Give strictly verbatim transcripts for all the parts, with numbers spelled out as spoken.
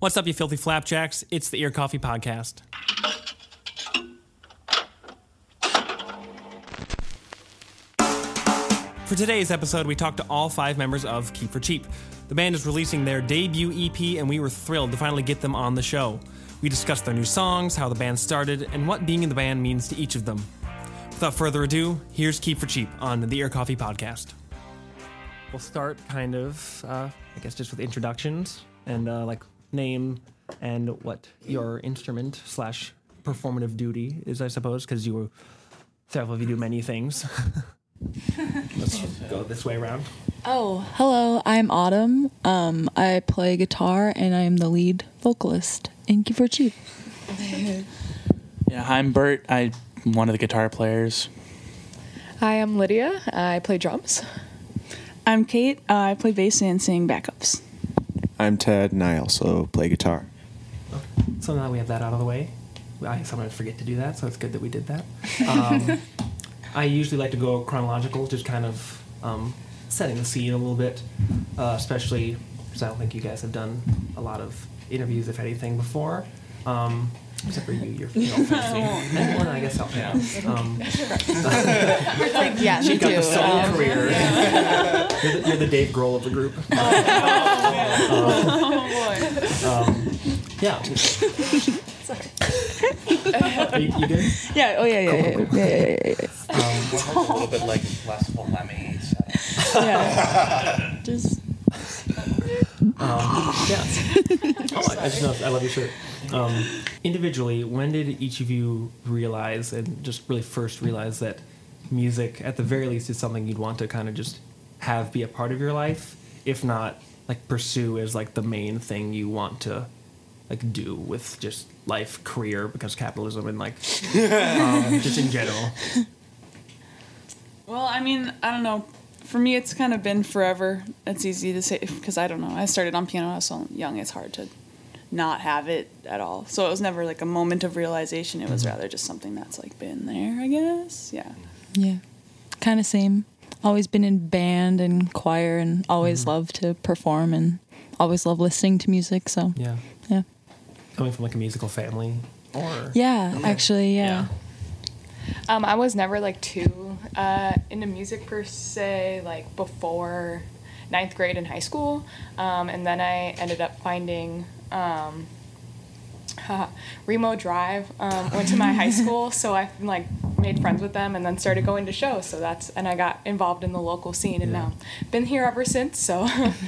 What's up, you filthy flapjacks? It's the Ear Coffee Podcast. For today's episode, we talked to all five members of Keep for Cheap. The band is releasing their debut E P, and we were thrilled to finally get them on the show. We discussed their new songs, how the band started, and what being in the band means to each of them. Without further ado, here's Keep for Cheap on the Ear Coffee Podcast. We'll start kind of, uh, I guess, just with introductions and uh, like name and what your instrument slash performative duty is, I suppose, because you several of you do many things. Let's go this way around. Oh, hello, I'm Autumn. Um, I play guitar and I am the lead vocalist in Keep for Cheap. Yeah, I'm Bert. I'm one of the guitar players. Hi, I'm Lydia. I play drums. I'm Kate. Uh, I play bass and sing backups. I'm Ted, and I also play guitar. So now we have that out of the way. I sometimes forget to do that, so it's good that we did that. Um, I usually like to go chronological, just kind of um, setting the scene a little bit, uh, especially because I don't think you guys have done a lot of interviews, if anything, before. Um, except for you, you're you know, facing. And well, I guess I'll yeah. Um, like, yeah, she me got too. the solo Um, career. yeah. you're, the, you're the Dave Grohl of the group. Oh, oh, um, boy. Um, yeah. Sorry. Are you, you good? Yeah. Oh yeah. Yeah. Cool, Yeah. cool, cool. Yeah. Yeah. Yeah. Yeah. Um, we're a little bit like less Lemmy. So. Yeah. Just. Um, yeah. Oh, I, I just know. I love your shirt. Um, individually, when did each of you realize, and just really first realize, that music, at the very least, is something you'd want to kind of just have be a part of your life, if not like pursue as like the main thing you want to like do with just life, career, because capitalism and like um, just in general. Well, I mean, I don't know. For me, it's kind of been forever. It's easy to say because I don't know. I started on piano when I was so young. It's hard to not have it at all. So it was never like a moment of realization. It was mm-hmm. rather just something that's like been there, I guess. Yeah. Yeah. Kind of same. Always been in band and choir and always mm-hmm. loved to perform and always loved listening to music. So yeah. Yeah. Coming from like a musical family or yeah, okay. actually, yeah. yeah. Um, I was never like too uh, into music per se, like before ninth grade in high school, um, and then I ended up finding um, Remo Drive. Um, went to my high school, so I like made friends with them, and then started going to shows. So that's and I got involved in the local scene, and yeah. now been here ever since. So.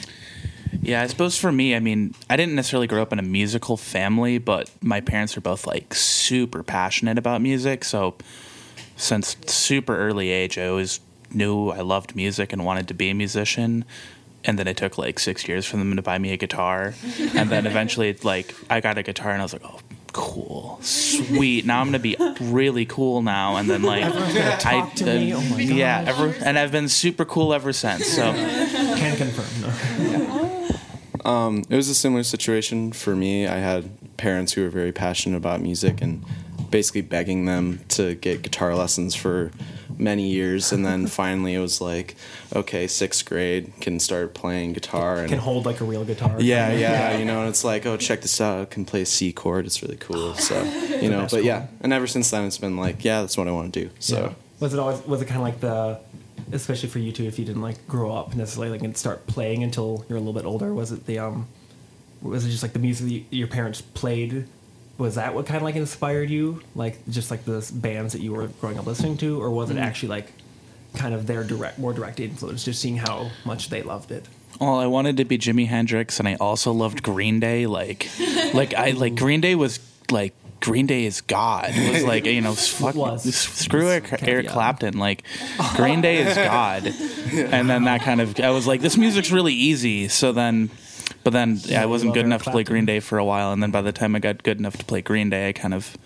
Yeah, I suppose for me, I mean, I didn't necessarily grow up in a musical family, but my parents are both like super passionate about music. So since super early age, I always knew I loved music and wanted to be a musician. And then it took like six years for them to buy me a guitar. And then eventually, like, I got a guitar and I was like, oh, cool, sweet. Now I'm gonna be really cool now. And then like, talk to uh, me. Oh my yeah, ever, and I've been super cool ever since. So can confirm. No. Um, it was a similar situation for me. I had parents who were very passionate about music and basically begging them to get guitar lessons for many years. And then finally it was like, okay, sixth grade, can start playing guitar. And can hold like a real guitar. Yeah, yeah, you know, and it's like, oh, check this out. I can play a C chord. It's really cool. So, you know, but yeah. And ever since then it's been like, yeah, that's what I want to do. So yeah. Was it always, was it kind of like the, especially for you two, if you didn't like grow up necessarily like and start playing until you're a little bit older, was it the um was it just like the music that your parents played, was that what kind of like inspired you, like just like the bands that you were growing up listening to, or was it actually like kind of their direct more direct influence, just seeing how much they loved it? Well, I wanted to be Jimi Hendrix, and I also loved Green Day. Like like I like Green Day was like Green Day is God. It was like, you know, fuck, was. screw Eric, Eric Clapton. Like, Green Day is God. And then that kind of, I was like, this music's really easy. So then, but then yeah, I wasn't good enough to play Green Day for a while. And then by the time I got good enough to play Green Day, I kind of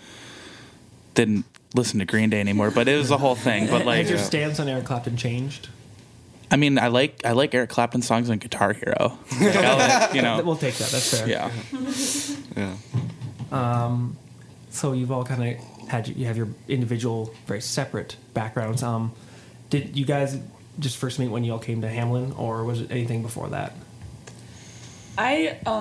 didn't listen to Green Day anymore. But it was a whole thing. But like, has your stance on Eric Clapton changed? I mean, I like I like Eric Clapton songs on Guitar Hero. Like, like, you know, we'll take that. That's fair. Yeah. Yeah. Um, so you've all kind of had you have your individual, very separate backgrounds. Um, did you guys just first meet when you all came to Hamlin, or was it anything before that? I um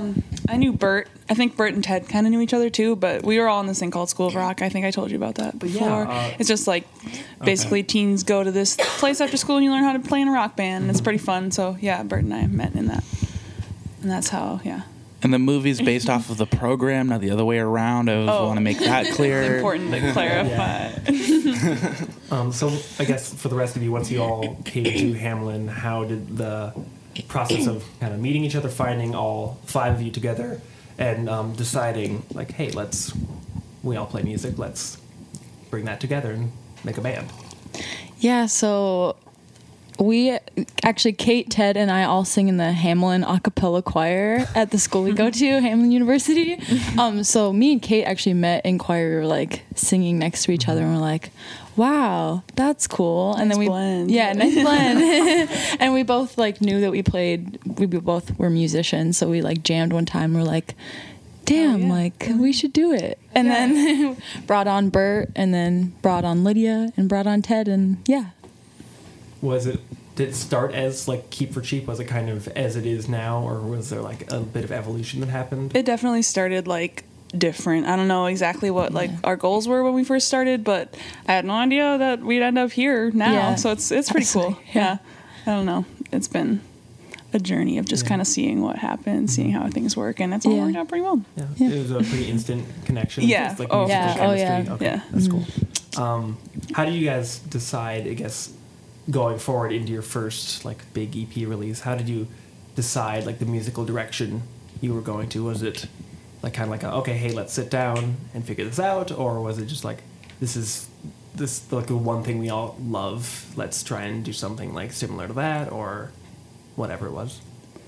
I knew Bert. I think Bert and Ted kind of knew each other too, but we were all in this thing called School of Rock. I think I told you about that before. Yeah, uh, it's just like basically teens go to this place after school and you learn how to play in a rock band, and it's pretty fun. So yeah, Bert and I met in that, and that's how yeah. And the movie's based off of the program, not the other way around. I always Oh. want to make that clear. Important to clarify. Um, so I guess for the rest of you, once you all came to Hamlin, how did the process of kind of meeting each other, finding all five of you together, and um, deciding like, hey, let's we all play music, let's bring that together and make a band? Yeah, so we actually, Kate, Ted, and I all sing in the Hamlin a cappella choir at the school we go to, Hamlin University. Um, so me and Kate actually met in choir. We were like singing next to each other, and we're like, "Wow, that's cool." And Nice then we, blend. yeah, nice blend. And we both like knew that we played. We both were musicians, so we like jammed one time. We're like, damn, Oh, yeah. like we should do it. And Yeah. then brought on Bert, and then brought on Lydia, and brought on Ted, and yeah. Was it did it start as like Keep for Cheap? Was it kind of as it is now, or was there like a bit of evolution that happened? It definitely started like different. I don't know exactly what like our goals were when we first started, but I had no idea that we'd end up here now. Yeah. So it's it's pretty cool. Absolutely. Yeah. I don't know. It's been a journey of just Yeah. kind of seeing what happens, seeing how things work, and it's all Yeah. worked out pretty well. Yeah. Yeah. It was a pretty instant connection. Yeah. It's like Oh, musical yeah. Oh, yeah. chemistry. Okay. Yeah. That's cool. Um, how do you guys decide, I guess, going forward into your first like big E P release? How did you decide like the musical direction you were going to? Was it like kind of like a, okay, hey, let's sit down and figure this out, or was it just like this is this like the one thing we all love? Let's try and do something like similar to that, or whatever it was.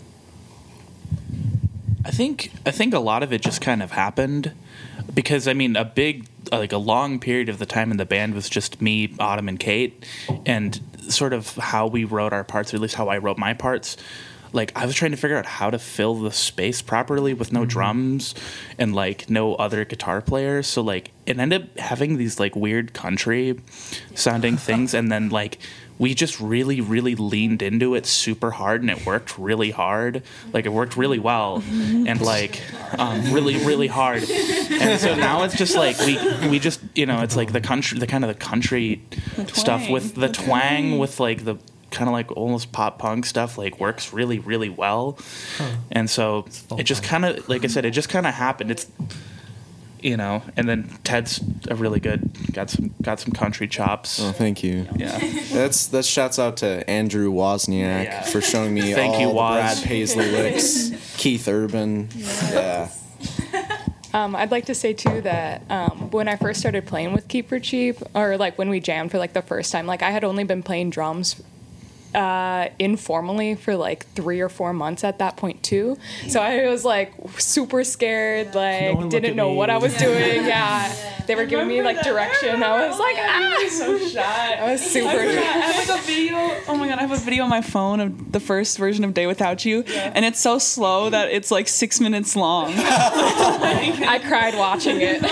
I think I think a lot of it just kind of happened because I mean a big like a long period of the time in the band was just me, Autumn, and Kate, and sort of how we wrote our parts, or at least how I wrote my parts. Like I was trying to figure out how to fill the space properly with no Mm-hmm. drums and like no other guitar players. So like it ended up having these like weird country sounding things, and then like we just really, really leaned into it super hard, and it worked really hard. Like it worked really well, and like um, really, really hard. And so now it's just like we we just you know it's like the country, the kind of the country stuff twang. with the, The twang, twang. with like the kind of like almost pop punk stuff like works really, really well. And so it just kind of like I said, it just kind of happened. It's you know, and then Ted's a really good got some got some country chops. Oh, thank you. Yeah. That's that shouts out to Andrew Wozniak Yeah. for showing me Thank all you, the Woz. Brad Paisley licks. Keith Urban. Yeah. Um, I'd like to say too that um, when I first started playing with Keep for Cheap, or like when we jammed for like the first time, like I had only been playing drums uh, informally for like three or four months at that point too. So I was like super scared, like No one look didn't at know me. what I was doing. Yeah, they were giving me Remember like that? direction. I was like, ah, so shy. I was super I shy. have like a video. Oh my god, I have a video on my phone of the first version of Day Without You, and it's so slow that it's like six minutes long. I cried watching it.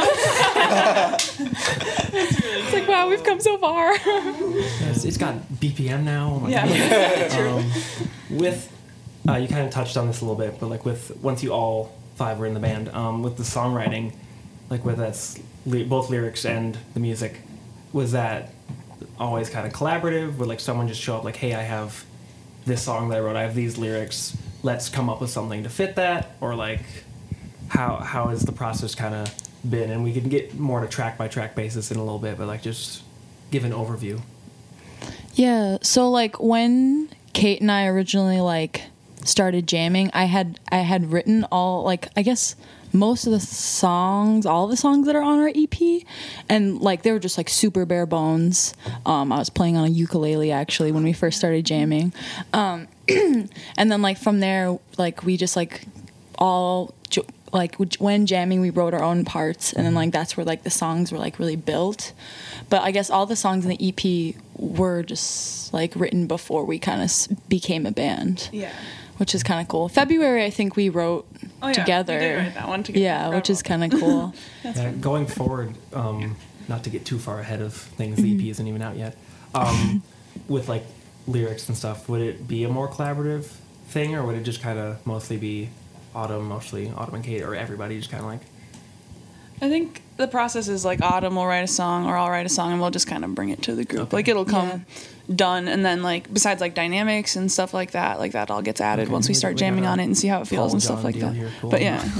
It's like, wow, we've come so far. It's, it's got B P M now. Oh my Yeah. God. Um, with uh, you kind of touched on this a little bit, but like with once you all five were in the band, um, with the songwriting, like whether that's ly- both lyrics and the music, was that always kind of collaborative? Would like someone just show up like, hey, I have this song that I wrote, I have these lyrics, let's come up with something to fit that, or like how how has the process kind of been? And we can get more on a track by track basis in a little bit, but like just give an overview. Yeah, so like when Kate and I originally like started jamming, I had I had written all like I guess most of the songs, all the songs that are on our E P, and like they were just like super bare bones. Um, I was playing on a ukulele actually when we first started jamming, um, and then like from there, like we just like all. Jo- like when jamming we wrote our own parts, and then like that's where like the songs were like really built. But I guess all the songs in the E P were just like written before we kind of s- became a band, Yeah. which is kind of cool. February I think we wrote Oh, yeah. together. We did write that one together. Yeah, which is Bravo. kind of cool. Yeah, going forward, um, not to get too far ahead of things, the E P isn't even out yet. Um, with like lyrics and stuff, would it be a more collaborative thing, or would it just kind of mostly be Autumn mostly, Autumn and Kate, or everybody just kind of like? I think the process is like Autumn will write a song, or I'll write a song, and we'll just kind of bring it to the group. Okay. Like it'll come Yeah. done, and then like besides like dynamics and stuff like that, like that all gets added Okay, once we we- start we jamming got a on it and see how it feels Paul and stuff John like deal that. here, cool. But yeah,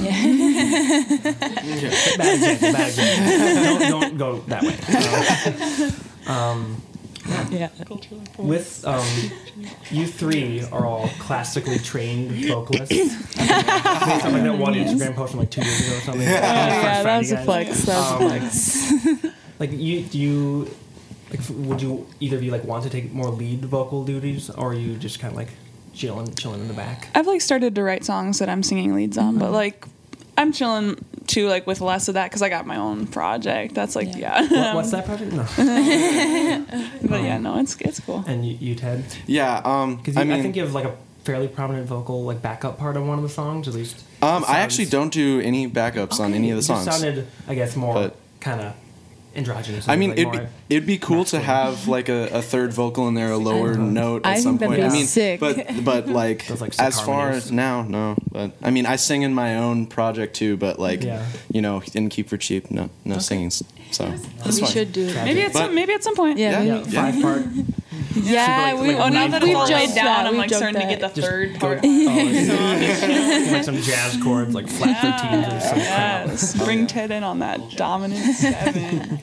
Bad example, bad example. don't, don't go that way. Uh, um, Yeah. with um, you three are all classically trained vocalists. Based on like that one Instagram post from like two years ago or something. Oh, yeah, that was a guys. flex. That was a flex. Like you, do you, like, f- would you either of you like want to take more lead vocal duties, or are you just kind of like chilling, chilling in the back? I've like started to write songs that I'm singing leads on, but like I'm chilling too, like with less of that because I got my own project. That's like yeah, What, what's that project? No. but yeah, no, it's it's cool. And you, you Ted? Yeah, um, Because I I, mean, think you have like a fairly prominent vocal like backup part on one of the songs, at least. um, it I actually sounds- don't do any backups on Okay, any of the it songs. just sounded, I guess, more But- kind of androgynous. I mean, like it'd be, more- it'd be cool to masculine. have like a, a third vocal in there, a lower note at I some think point. that'd I be mean, sick. but but like, Those, like, sick as far harmonies. as now, no. But I mean, I sing in my own project too. But like, Yeah. you know, in Keep for Cheap, no no singing. s- So that's We fine. should do that. Maybe at But- some maybe at some point. Yeah. yeah, we- five part. Yeah, Super, we, like- like Oh, now We've that it's all joked laid down, that, I'm we've like joked starting to get the that. Just third go- part. oh, like some jazz chords, like flat thirteens or some crap. Yes, bring Ted in on that dominant seven.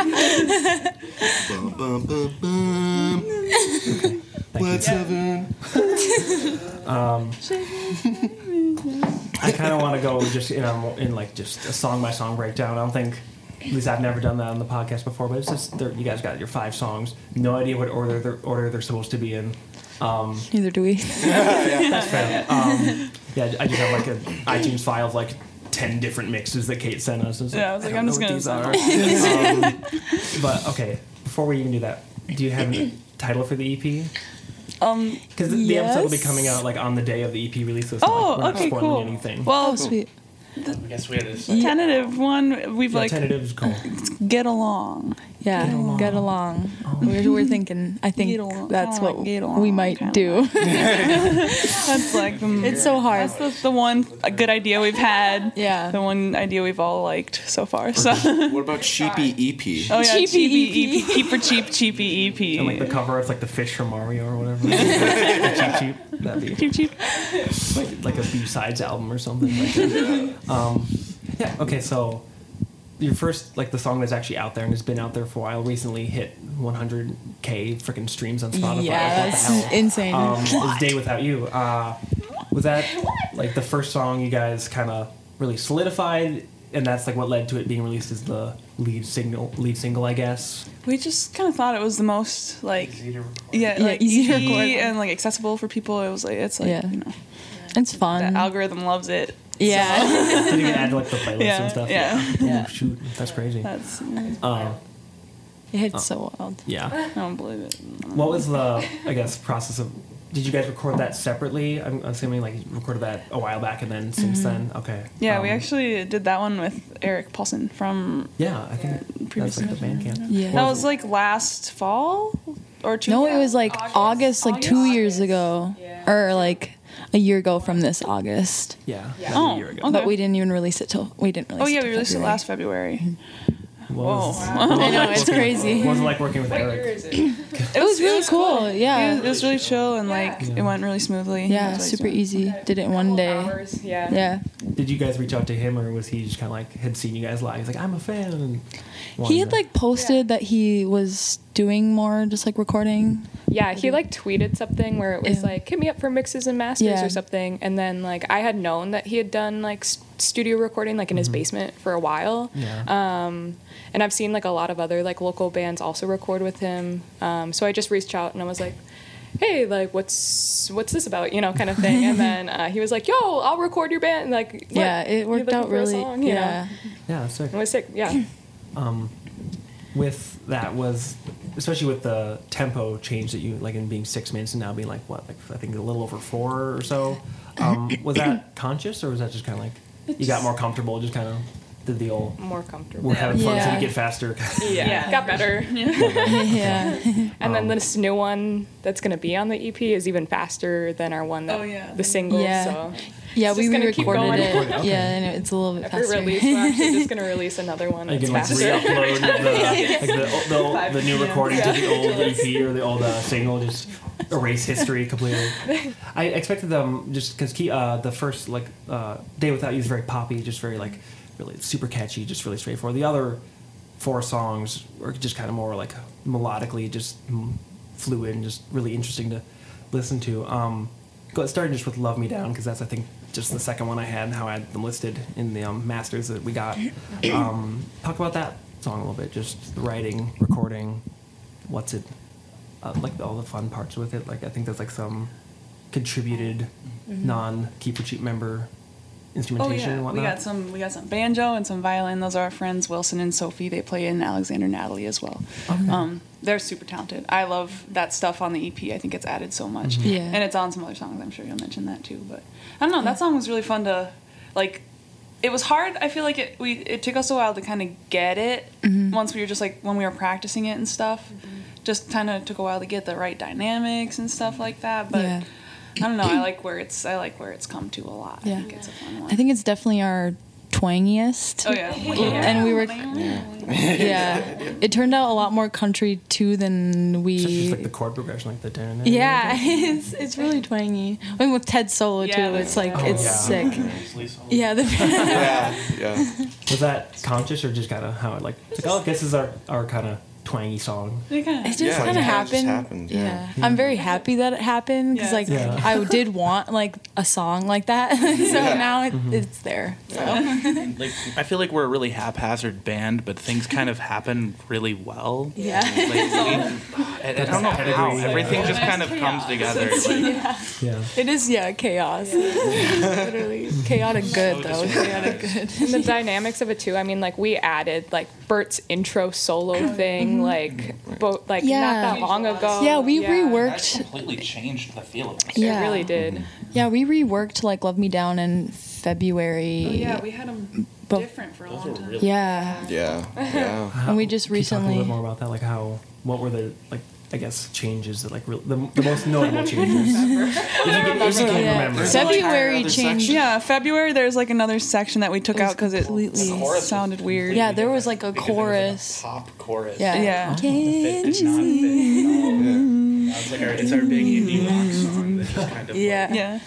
Bum, bum, bum, bum. Let's have it. Um, I kind of want to go just in a, in like just a song by song breakdown. I don't think, at least I've never done that on the podcast before. But it's just they're- you guys got your five songs. No idea what order they're, order they're supposed to be in. Um, Neither do we. that's fair. Um, yeah, I just have like an iTunes file of like ten different mixes that Kate sent us. And Yeah, I was like, don't I'm know just what gonna these send are. um, But okay, before we even do that, do you have a title for the E P? Um. Because the, the episode will be Yes. coming out like on the day of the E P release. So it's not Oh, like, we're not okay, spoiling cool. anything. Well, Oh, sweet. I guess we had to the tentative one, we've yeah, like tentative is cool. get along. Yeah, Get along. get along. Oh. We're, we're thinking. I think Get along. that's Kinda what like get along, we might kinda do. That's like the, It's so hard. That's the, the one a good idea we've had. Yeah. The one idea we've all liked so far. So. What about Sheepy E P? Oh yeah, Cheapy cheapy E P. E P, keep for cheap, cheapy E P. And like the cover, it's like the fish from Mario or whatever. The cheap, cheap. That'd be cheap, cheap. like, like a B-sides album or something like that. Um, yeah, okay, so your first, like the song that's actually out there and has been out there for a while, recently hit one hundred K freaking streams on Spotify. Yeah, Like, that's what the hell? insane. Um, is Day Without You. Uh, was that like the first song you guys kind of really solidified, and that's like what led to it being released as the lead single, lead single, I guess? We just kind of thought it was the most like yeah, Yeah, like easy easy to record. and like accessible for people. It was like it's like Yeah. you know It's fun. the algorithm loves it. yeah. Did you add to like the playlist Yeah, and stuff? yeah. Yeah. Oh, shoot, that's crazy. That's Um, It hits so wild. yeah. I don't believe it. What was the, I guess, process of? Did you guys record that separately? I'm assuming like you recorded that a while back, and then since then, okay. Yeah, we Um, actually did that one with Eric Paulson from. Yeah, I think that's Previously. like the Bandcamp. Yeah. That was like last fall or two. No, it was like August, like two August. years ago, or like a year ago from this August. Yeah, yeah. Oh, a year ago. okay. But we didn't even release it till we didn't release. Oh yeah, it we till released it February. last February. What Whoa. was, I know, it's crazy. What was it like working with Eric? It was really cool. It Yeah. was, it was really chill and like Yeah. it went really smoothly. It Yeah, was, like, super easy. Did it in one day. Hours, yeah. Yeah. Did you guys reach out to him, or was he just kind of like had seen you guys live? He's like, I'm a fan. And He wanted had to- like posted that he was doing more just like recording. Yeah, he like tweeted something where it was Yeah. like, hit me up for mixes and masters Yeah. or something. And then like I had known that he had done like s- studio recording like in his basement for a while. Yeah. Um, and I've seen like a lot of other like local bands also record with him. Um, so I just reached out and I was like, hey, like what's what's this about, you know, kind of thing. And then uh, he was like, yo, I'll record your band. Like, what? Yeah, it You worked looking out for a really. song? You know? Yeah. Yeah, that's sick. It was sick. Yeah. Um, with that was, especially with the tempo change that you like in being six minutes and now being like what, like I think a little over four or so. Um, was that conscious or was that just kind of like you got more comfortable, just kind of did the old More comfortable. we're having fun so Yeah. we get faster. Yeah, Yeah. got better. Yeah. And then Um, this new one that's going to be on the E P is even faster than our one that Oh, yeah. the single. Yeah. So Yeah, It's we just gonna keep re-recorded going. it. Recorded, okay. Yeah, and it's a little bit every faster. release, we're actually just going to release another one You that's can like faster. re-upload the, like the, the, the new Yeah. recording to the old E P or the old uh, single, just erase history completely. I expected them just because uh, the first like uh, Day Without You is very poppy, just very like really super catchy, just really straightforward. The other four songs are just kind of more like melodically just mm, fluid and just really interesting to listen to. Um, go starting just with Love Me Down because that's I think just the second one I had and how I had them listed in the um, masters that we got. Um, talk about that song a little bit, just the writing, recording, what's it uh, like all the fun parts with it. Like I think there's like some contributed non Keep for Cheap member Oh instrumentation yeah, and we whatnot. got some we got some banjo and some violin. Those are our friends Wilson and Sophie. They play in Alexander Natalie as well. Um, they're super talented. I love that stuff on the E P. I think it's added so much. Yeah. And it's on some other songs. I'm sure you'll mention that too. But I don't know. That song was really fun to like. It was hard. I feel like it. We it took us a while to kind of get it. Once we were just like when we were practicing it and stuff. Just kind of took a while to get the right dynamics and stuff like that. But Yeah. I don't know. I like where it's. I like where it's come to a lot. Yeah. I think it's a fun one. I think it's definitely our twangiest. Oh yeah. And we were, yeah. It turned out a lot more country too than Just we. like the chord progression, like the dun- Yeah, it's it's really twangy. I mean, with Ted solo too, Yeah, it's like Oh, it's yeah. sick. Yeah, the, Yeah, yeah. Was that conscious or just kind of how it like? It's like, oh, this is our, our kind of twangy song. They kinda- it just Yeah, kind yeah, of it just happened. happened, Yeah. yeah. I'm very happy that it happened because Yeah. like Yeah. I did want like a song like that, so Yeah. now it, it's there. So Like I feel like we're a really haphazard band, but things kind of happen really well. yeah, Like, we, I, I don't know how Pedigree, yeah. everything just kind of comes together. Like, Yeah. it is yeah chaos. Literally chaotic good though. Chaotic good. And the dynamics of it too. I mean, like we added like Bert's intro solo thing, like bo- like Yeah. not that long ago. Yeah, we that reworked. completely changed the feel of it. It Yeah. really did. Yeah, we reworked like "Love Me Down" in February. Oh, yeah, we had them But- different for a long time. Yeah, Yeah, yeah. How- and we just can you talk a recently. little bit more about that. Like how, what were the like, I guess changes that like real, the, the most notable changes. If you can, if you can Yeah. remember. February Other changed. section. Yeah, February. There's like another section that we took It was out because it completely- sounded weird. Yeah, there was like a chorus. Pop chorus. Yeah. Yeah. The fit did not fit. It's like our, it's our big indie rock song that just kind of Yeah. Yeah.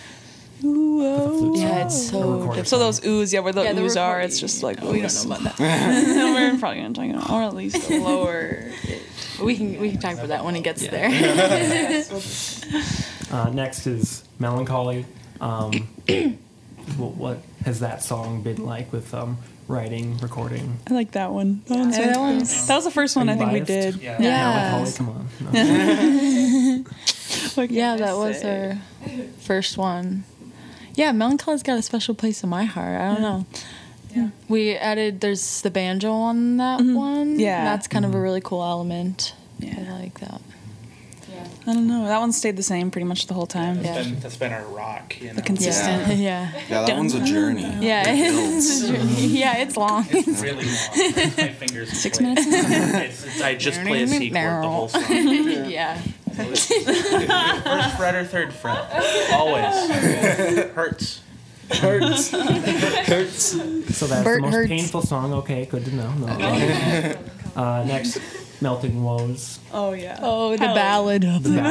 Yeah, it's so recorded different. So those oohs, yeah, where the Yeah, the oohs are, recording- it's just like we don't oohs. know about that. We're probably gonna talk about, or at least the lower. We can we can talk about that when it gets Yeah. there. Uh, next is Melancholy. Um, what, what has that song been like with um, writing, recording? I like that one. That, one's Yeah, that really- one's- that was the first one Are I you think we biased? did. Yeah. Yeah. Melancholy, come on. No. What Yeah, can I that was say? our first one. Yeah, Melancholy's got a special place in my heart. I don't know. Yeah. We added there's the banjo on that one. Yeah. That's kind of a really cool element. Yeah. I like that. I don't know. That one stayed the same pretty much the whole time. Yeah. That's been, that's been our rock. You know? The consistent. Yeah. Yeah. Yeah, that one's a journey. Yeah, it's a journey. Yeah, it's long. It's really long. My fingers. Six play- minutes? It's, it's, I just play a C chord the whole song. Yeah. First fret or third fret. Always. Hurts. Hurts. Hurts. So that's Bert the most Hurts. painful song. Okay, good to know. No. uh, next, Melting Woes. Oh yeah. Oh, the Hell. ballad of the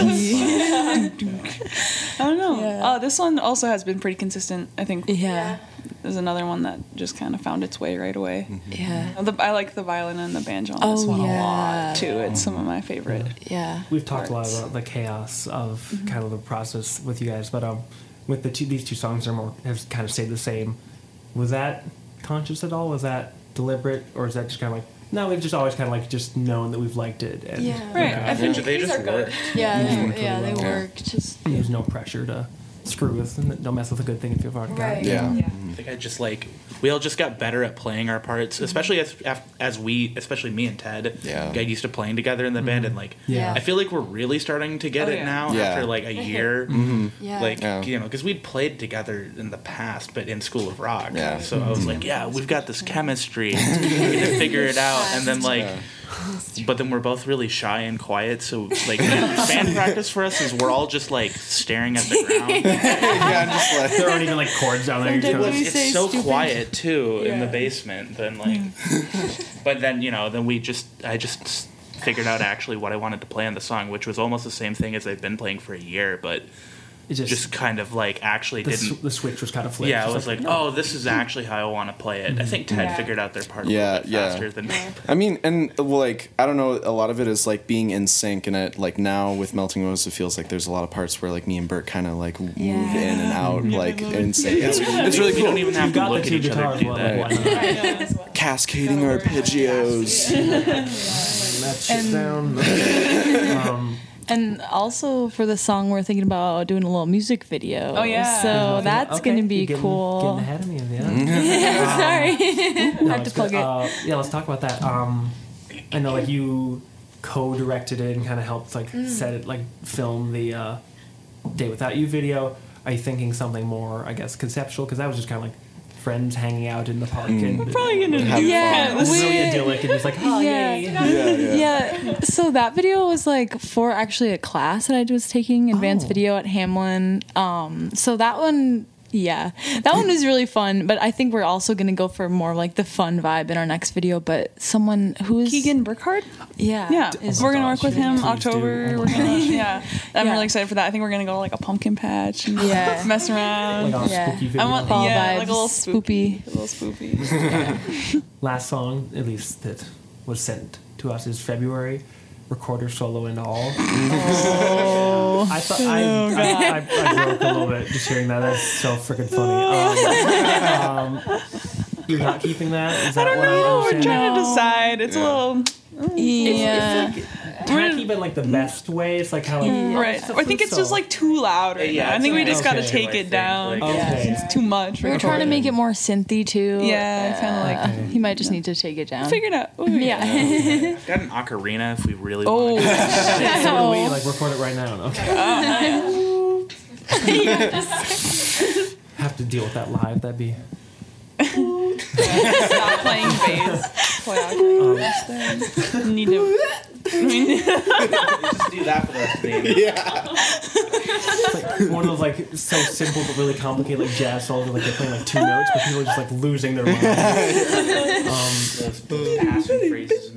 I don't know. Yeah. Uh, this one also has been pretty consistent. I think Yeah. there's another one that just kind of found its way right away. Yeah. Uh, The, I like the violin and the banjo on this Oh, one a yeah. lot too. It's some of my favorite. Yeah. We've talked a lot Parts. about the chaos of kind of the process with you guys, but um, with the two, these two songs are more have kind of stayed the same. Was that conscious at all? Was that deliberate, or is that just kind of like no? We've just always kind of like just known that we've liked it, and Yeah. Right. you know, I They, think they just work. Yeah, Yeah. they, yeah, they work. Just there's no pressure to screw with. Don't mess with a good thing if you've already got Right. it. Yeah. think I just like we all just got better at playing our parts, especially as as we, especially me and Ted, Yeah. got used to playing together in the band, and like Yeah. I feel like we're really starting to get Oh, it yeah. now Yeah. after like a year. Yeah. Like Yeah. you know, because we'd played together in the past, but in School of Rock. Yeah. So I was like, yeah, we've got this chemistry. We need to figure it out, and then like. Yeah. But then we're both really shy and quiet, so like band practice for us is we're all just like staring at the ground. Yeah, I'm just like, There aren't even like chords down there. You're just It kinda was, like, it's say so stupid. quiet too in the Yeah. basement. Then like, but then you know, then we just I just figured out actually what I wanted to play on the song, which was almost the same thing as I've been playing for a year, but it just, just kind of like actually the, didn't. s- the switch was kind of flipped. Yeah, I It's was like, oh, this is actually how I want to play it. I think Ted Yeah. figured out their part a Yeah, little bit yeah. faster than me. I mean, and well, like I don't know, a lot of it is like being in sync, and it like now with Melting Rose, it feels like there's a lot of parts where like me and Bert kind of like move Yeah. in and out, like in sync. It's, it's really We cool. don't even have You've to got the look at two each other guitars. to do Well, that. why not? Cascading arpeggios. That shit down. um, And also for the song, we're thinking about doing a little music video. Oh, yeah. So that's okay, going to be you're getting, cool. Getting ahead of me, yeah. Sorry. No, Had it's to plug good. it. Uh, yeah, let's talk about that. Um, I know, like you co-directed it and kind of helped, like, Mm. set it, like, film the uh, Day Without You video. Are you thinking something more, I guess, conceptual? Because that was just kind of like friends hanging out in the park and Probably gonna Have do Yeah, fun. this is really we- idyllic and just like, oh, Yeah. yay. Yeah, yeah. Yeah. So that video was like for actually a class that I was taking, advanced Oh. video at Hamlin. Um, so that one, yeah, that one was really fun. But I think we're also gonna go for more like the fun vibe in our next video. But someone who's Keegan Burkhardt. yeah, Yeah, is- we're gonna gosh, work with him please do. October. Oh my We're gonna, gosh. yeah, I'm Yeah. really excited for that. I think we're gonna go to like a pumpkin patch and Yeah. mess around. Like on a Yeah. spooky video. I want Fall yeah, vibes, like a little spoopy. spoopy, a little spoopy. Last song, at least that was sent to us, is February. Recorder solo and all. Oh. I thought I, I, I, I broke a little bit just hearing that. That's so freaking funny. Um, um, you're not keeping that? Is that I don't what know. I'm We're trying to No. decide. It's a little Yeah. It's, it's like tacky, but in, like the best way. It's like how like, oh, right. it's a I think fruit it's just solo. like too loud right Yeah, now. I it's think we like- just got to okay. take I it think, down. like- Yeah, Okay. it's too much. We were trying to make it more synthy too. Yeah, kind of like Okay. He might just need to take it down. figure it out. Ooh, Yeah. I've got an ocarina if we really Oh. want to. So do we Oh. like record it right now? Okay. Have to deal with that live. That'd be. Stop playing bass. Play ocarina instead. Need to. I mean, Just do that for the rest of the evening. One of those like so simple but really complicated like jazz solos, like they're playing like two notes, but people are just like losing their minds. Um, Those passing phrases,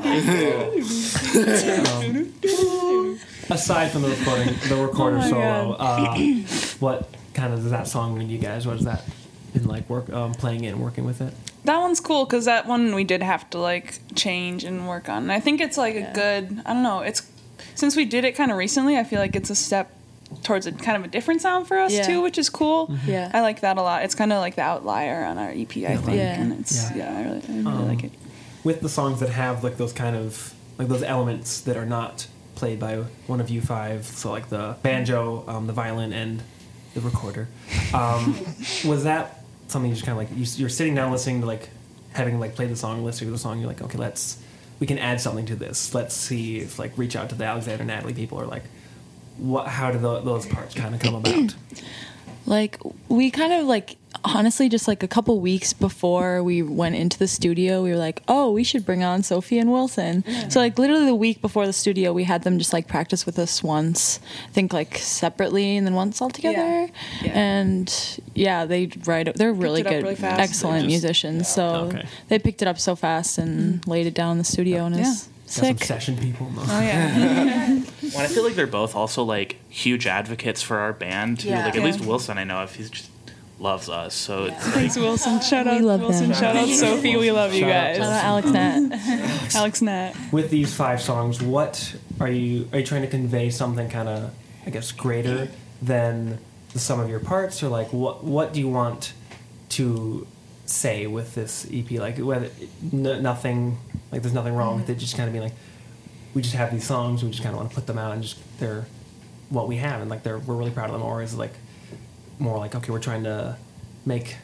man. um, aside from the recording, the recorder Oh my solo, uh, what kind of does that song mean to you guys? What is that in like work um, playing it and working with it? that one's cool because that one we did have to like change and work on. And I think it's like Yeah. a good. I don't know. It's since we did it kind of recently. I feel like it's a step towards a kind of a different sound for us Yeah. too, which is cool. Yeah. I like that a lot. It's kind of like the outlier on our E P, I think, Yeah. and it's Yeah. yeah, I really, I really Um, like it. With the songs that have like those kind of like those elements that are not played by one of you five, so like the banjo, um, the violin, and the recorder, um, was that something you just kind of like you, you're sitting down listening to like having like played the song, listening to the song, you're like, okay, let's we can add something to this. Let's see if like reach out to the Alexander Natalie people or like what how do tho- those parts kind of come about? Like we kind of like honestly just like a couple weeks before we went into the studio, we were like, oh, we should bring on Sophie and Wilson. So like literally the week before the studio, we had them just like practice with us once, I think like separately and then once all together. Yeah. Yeah. And yeah, they write. They're really it up good, really fast. excellent They just- musicians. So Okay. they picked it up so fast and laid it down in the studio, and Yeah. it's Got some sick. session people. No. Oh yeah. Well, I feel like they're both also like huge advocates for our band too. Yeah. Like at Yeah. least Wilson, I know if he's just loves us. So it's like, Thanks, Wilson. Shout We out love Wilson. them. Shout out Sophie. We love you Shout out guys. Shout out Alex Nat. Alex Nat. With these five songs, what are you are you trying to convey something kind of I guess greater than the sum of your parts, or like what what do you want to say with this E P? Like whether n- nothing like there's nothing wrong with it, just kind of being like we just have these songs, we just kind of want to put them out and just they're what we have and like they're we're really proud of them, or is it like more like okay we're trying to make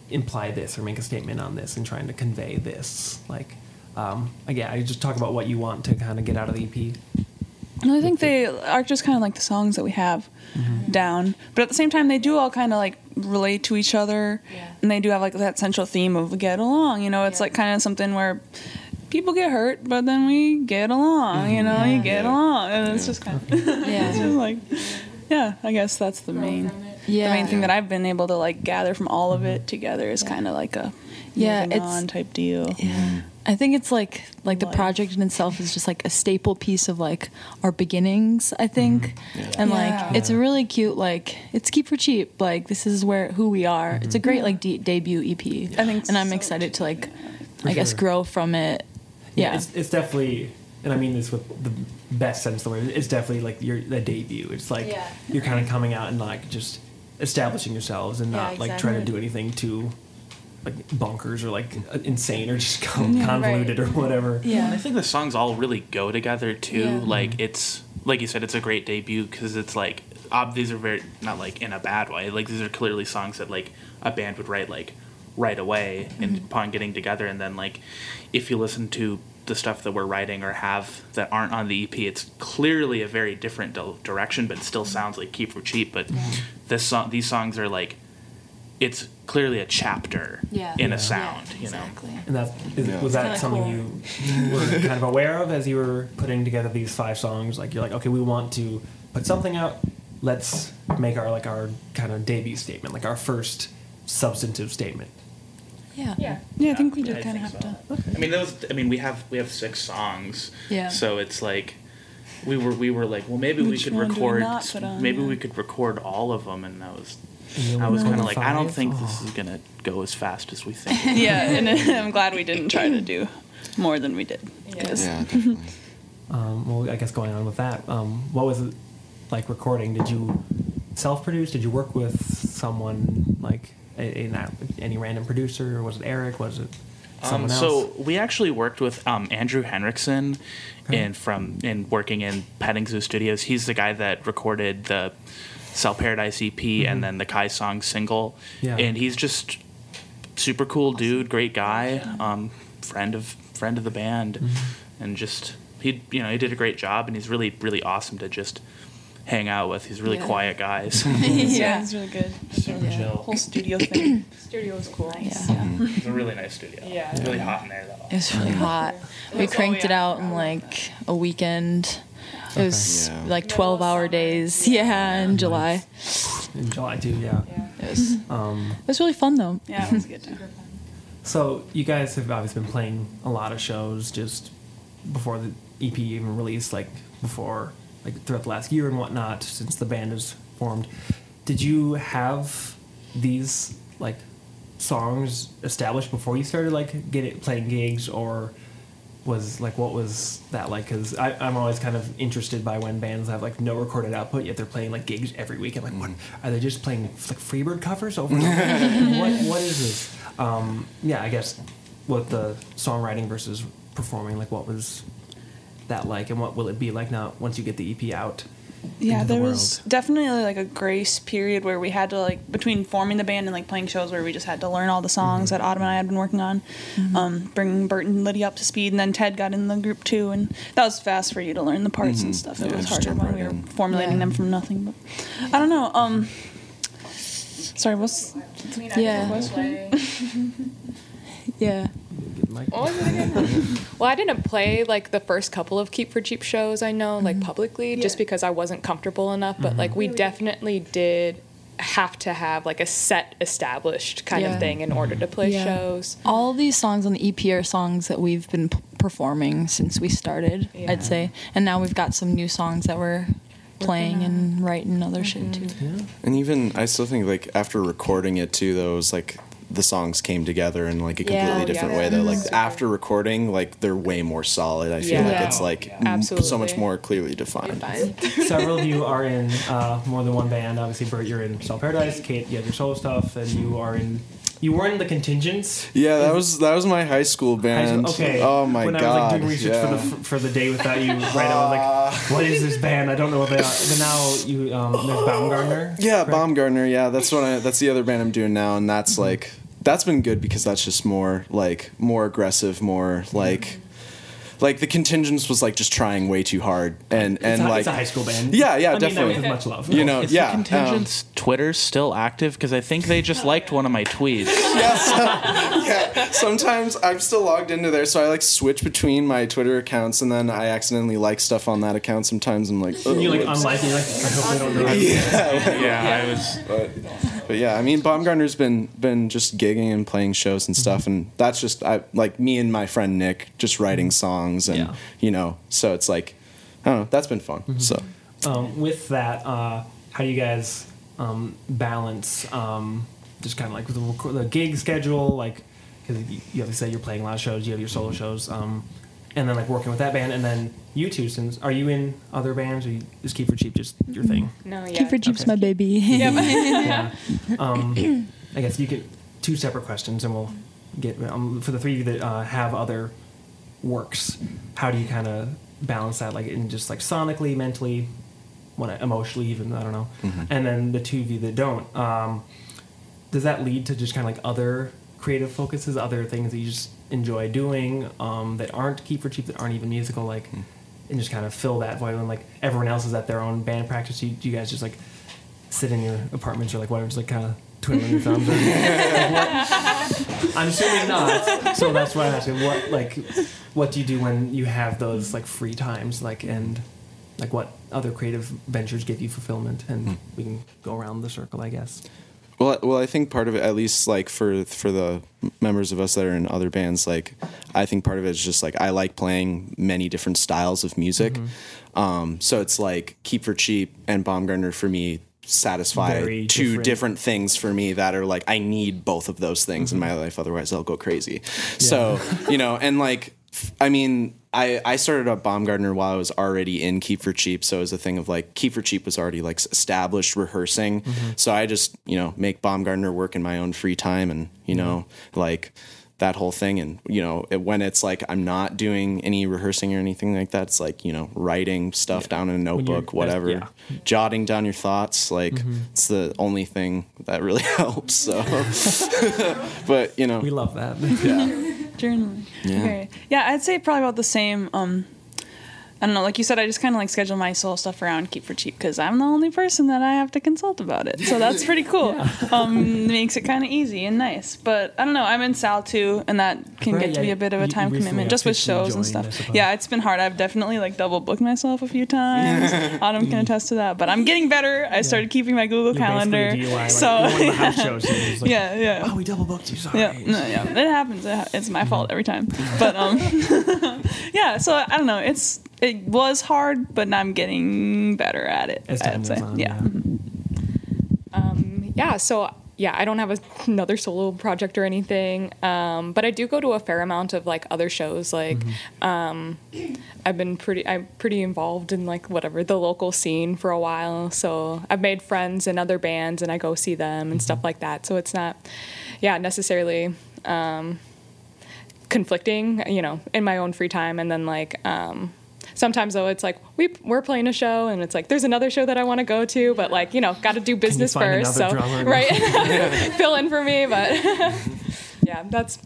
imply this or make a statement on this and trying to convey this? Like, um, again, I just talk about what you want to kind of get out of the E P. And I think they are just kind of like the songs that we have mm-hmm. down, but at the same time they do all kind of like relate to each other, yeah. and they do have like that central theme of get along. You know, it's yeah. like kind of something where people get hurt, but then we get along. Mm-hmm. You know, yeah. you get yeah. along, and yeah. it's just kind of yeah, it's just like yeah. I guess that's the main yeah. the main thing that I've been able to like gather from all of it together is yeah. kind of like a yeah, it's on type deal. Yeah. I think it's like like the project in itself is just like a staple piece of like our beginnings, I think. Mm-hmm. Yeah. And like yeah. it's a really cute like it's Keep for Cheap. Like this is where who we are. Mm-hmm. It's a great like de- debut E P. Yeah. I think and I'm so excited to like For I sure. guess grow from it. Yeah, Yeah. It's, it's definitely, and I mean this with the best sense of the word. It's definitely like your the debut. It's like yeah. you're kind of coming out and like just establishing yourselves and Yeah, not exactly. like trying to do anything too like bonkers or like insane or just con- Yeah, convoluted right. or whatever. And I think the songs all really go together too. Yeah. Like it's like you said, it's a great debut because it's like ob- these are very not like in a bad way. Like these are clearly songs that like a band would write like right away mm-hmm. and upon getting together. And then like if you listen to the stuff that we're writing or have that aren't on the E P, it's clearly a very different di- direction, but it still sounds like Keep for Cheap. But Yeah. this song, these songs are like it's clearly a chapter Yeah. in Yeah. a sound. Yeah, You know. exactly. And that is, Yeah. was that Kinda something cool. you were kind of aware of as you were putting together these five songs? Like you're like, okay, we want to put something out. Let's make our like our kind of debut statement, like our first substantive statement. Yeah. Yeah. Yeah, I think we Yeah, did I kind of think have so. to. I mean, those. I mean, we have we have six songs. Yeah. So it's like, we were we were like, well, maybe we Which could one do we record. not put on? Maybe Yeah. we could record all of them, and that was. And I was then kind of with like, I don't five? think Oh. this is gonna go as fast as we think. Yeah, and I'm glad we didn't try to do more than we did. 'cause- Yeah, definitely. Um, well, I guess going on with that, um, what was it like recording? Did you self-produce? Did you work with someone like a, a, any random producer? Or was it Eric? Was it someone Um, else? so we actually worked with um, Andrew Henriksen, Okay. and from in working in Petting Zoo Studios. He's the guy that recorded the Cell Paradise E P Mhm. and then the Kai Song single. Yeah. And he's just super cool dude, great guy, um, friend of friend of the band, Mm-hmm. and just he you know he did a great job, and he's really really awesome to just hang out with. He's really Yeah. quiet guys. yeah, it's really good. Super Yeah. chill. Whole studio thing. Studio is cool. Yeah. It's a really nice studio. Yeah. It's really hot in there though. It was really hot. We was- cranked oh, it yeah. out in like a weekend. It was Yeah. like Middle of twelve hour summer. days. Yeah, in July. in July too, yeah. Yeah. It was, it Um, was really fun though. Yeah, it was a good time. so you guys have obviously been playing a lot of shows just before the E P even released, like before, like throughout the last year and whatnot, since the band is formed. Did you have these like songs established before you started like getting playing gigs, or was like what was that like? Because I'm always kind of interested by when bands have like no recorded output yet they're playing like gigs every week. I'm like, what are they just playing like Freebird covers over? and over? what what is this? Um, yeah, I guess what the songwriting versus performing, like what was that like, and what will it be like now once you get the E P out? Yeah, into the there was world? definitely like a grace period where we had to like between forming the band and like playing shows where we just had to learn all the songs Mm-hmm. that Autumn and I had been working on, um, bring Bert and Lydia up to speed, and then Ted got in the group too, and that was fast for you to learn the parts and Mhm. stuff. It Yeah, was just harder jump when right we were in. formulating Yeah. them from nothing. But I don't know. Um, sorry, what's I mean, I Yeah. didn't play. Yeah. Like, What was it again? Well, I didn't play like the first couple of Keep for Cheap shows I know, like publicly, just because I wasn't comfortable enough. But like we definitely did have to have like a set established kind Yeah. of thing in order to play Yeah. shows. All these songs on the E P are songs that we've been p- performing since we started, Yeah. I'd say. And now we've got some new songs that we're playing and writing other shit too. yeah. And even I still think like after recording it too, though, it was like the songs came together in like a Yeah. completely Oh, different yeah. way. Though, like Super. after recording, like they're way more solid. I feel Yeah. like it's like Yeah. m- so Absolutely. much more clearly defined. Several of you are in uh, more than one band. Obviously, Bert, you're in Cell Paradise. Kate, you have your solo stuff, and you are in. You were in the Contingents. Yeah, that was that was my high school High band. school- Okay. Oh my when god. I was like doing research yeah. for the for the day without you, right? I was like, "What is this band? I don't know what they are." But now you, um, there's Baumgartner. Yeah, correct? Baumgartner. Yeah, that's what I. That's the other band I'm doing now, and that's like that's been good because that's just more like more aggressive, more like. Like the Contingents was like just trying way too hard, and and it's a, like it's a high school band. Yeah, yeah, I mean, definitely. that with much love. You know, Is yeah. the Contingent's um, Twitter still active? Because I think they just liked one of my tweets. Yes. Yeah. Sometimes I'm still logged into there, so I like switch between my Twitter accounts, and then I accidentally like stuff on that account. Sometimes I'm like, oh, You like whoops. unlike, you're like, I hope they don't know. Yeah. Yeah, I was. But, but yeah, I mean, Baumgartner's been been just gigging and playing shows and stuff, Mm-hmm. and that's just I like me and my friend Nick just writing songs, and Yeah. you know, so it's like, I don't know, that's been fun. Mm-hmm. So Um, with that, uh, how do you guys um, balance um, just kind of like the, record- the gig schedule? Like, because you you have to say you're playing a lot of shows, you have your solo shows, um, and then like working with that band, and then you two. Since are you in other bands, or you, is Keep for Cheap just your thing? No, yeah. Keep for Cheap's Okay. my baby. Yeah. Um, I guess you could two separate questions, and we'll get um, for the three of you that uh, have other works. How do you kind of balance that, like in just like sonically, mentally, what emotionally, even I don't know. And then the two of you that don't, um, does that lead to just kind of like other creative focuses, other things that you just enjoy doing um, that aren't Keep for Cheap, that aren't even musical, like, and just kind of fill that void when like everyone else is at their own band practice? Do you, do you guys just like sit in your apartments or like whatever, just like kind of twiddling your thumbs? Or, like, what? I'm assuming not. So that's why I'm asking. What like, what do you do when you have those like free times? Like, and like what other creative ventures give you fulfillment? And we can go around the circle, I guess. Well, well, I think part of it, at least like for for the members of us that are in other bands, like I think part of it is just like I like playing many different styles of music. Mm-hmm. Um, so it's like Keep for Cheap and Baumgartner for me satisfy Very two different. different things for me that are like I need both of those things in my life, otherwise I'll go crazy. So you know, and like f- I mean. I, I started up Baumgartner while I was already in Keep for Cheap, so it was a thing of like Keep for Cheap was already like established rehearsing, so I just you know make Baumgartner work in my own free time, and you know like that whole thing, and you know it, when it's like I'm not doing any rehearsing or anything like that, it's like you know writing stuff Yeah. down in a notebook, When you're- whatever, yeah. jotting down your thoughts, like it's the only thing that really helps. So, but you know, We love that. yeah. Journaling. Yeah. Okay. Yeah, I'd say probably about the same. Um, I don't know. Like you said, I just kind of like schedule my solo stuff around Keep for Cheap because I'm the only person that I have to consult about it. So that's pretty cool. Um, makes it kind of easy and nice. But I don't know. I'm in Sal too, and that can Right, get to yeah, be a bit of a you- time you recently commitment just with officially shows and joined, I stuff. suppose. Yeah, it's been hard. I've definitely like double booked myself a few times. Autumn can attest to that. But I'm getting better. I started keeping my Google You're basically Calendar. a D U I, like, so you're one of the house shows. So you're just like, yeah, yeah. Oh, we double booked you. Sorry. Yeah, no, yeah, it happens. It ha- It's my fault every time. But um, yeah. So I don't know. It's it was hard, but now I'm getting better at it. As time I'd goes say. on, Yeah. Um, yeah, so yeah, I don't have a, another solo project or anything, um, but I do go to a fair amount of like other shows. Like, um, I've been pretty, I'm pretty involved in like whatever the local scene for a while. So I've made friends in other bands, and I go see them and stuff like that. So it's not, yeah, necessarily um, conflicting, you know, in my own free time, and then like. Um, Sometimes though it's like we we're playing a show and it's like there's another show that I want to go to, but like you know got to do business find first, so another drummer? right, fill in for me. But yeah, that's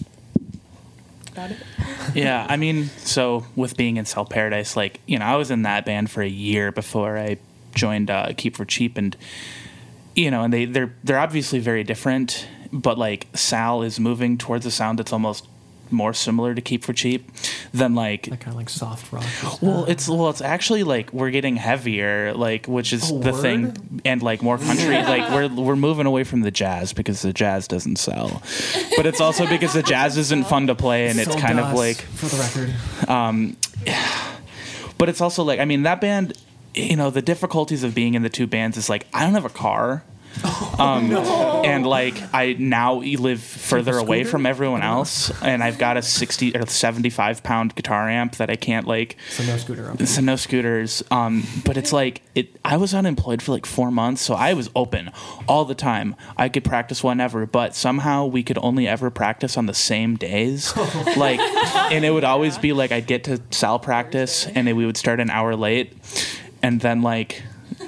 about it. Yeah, I mean, so with being in Cell Paradise, like, you know, I was in that band for a year before I joined uh, Keep for Cheap, and you know, and they they're they're obviously very different, but like Sal is moving towards a sound that's almost more similar to Keep for Cheap than like Like kind of like soft rock. well it's well it's actually like we're getting heavier, like, which is Oh, the word? thing, and like more country. Like we're we're moving away from the jazz because the jazz doesn't sell, but it's also because the jazz isn't fun to play, and it's So kind of does, like for the record. but it's also like, I mean, that band, you know, the difficulties of being in the two bands is like I don't have a car. Um, and like I now live further away scooter? from everyone else, and I've got a sixty or seventy-five pound guitar amp that I can't like. So no scooter. Okay. So no scooters. Um, but it's like it. I was unemployed for like four months, so I was open all the time. I could practice whenever, but somehow we could only ever practice on the same days. Like, and it would always be like I'd get to Sal practice, and it, we would start an hour late, and then like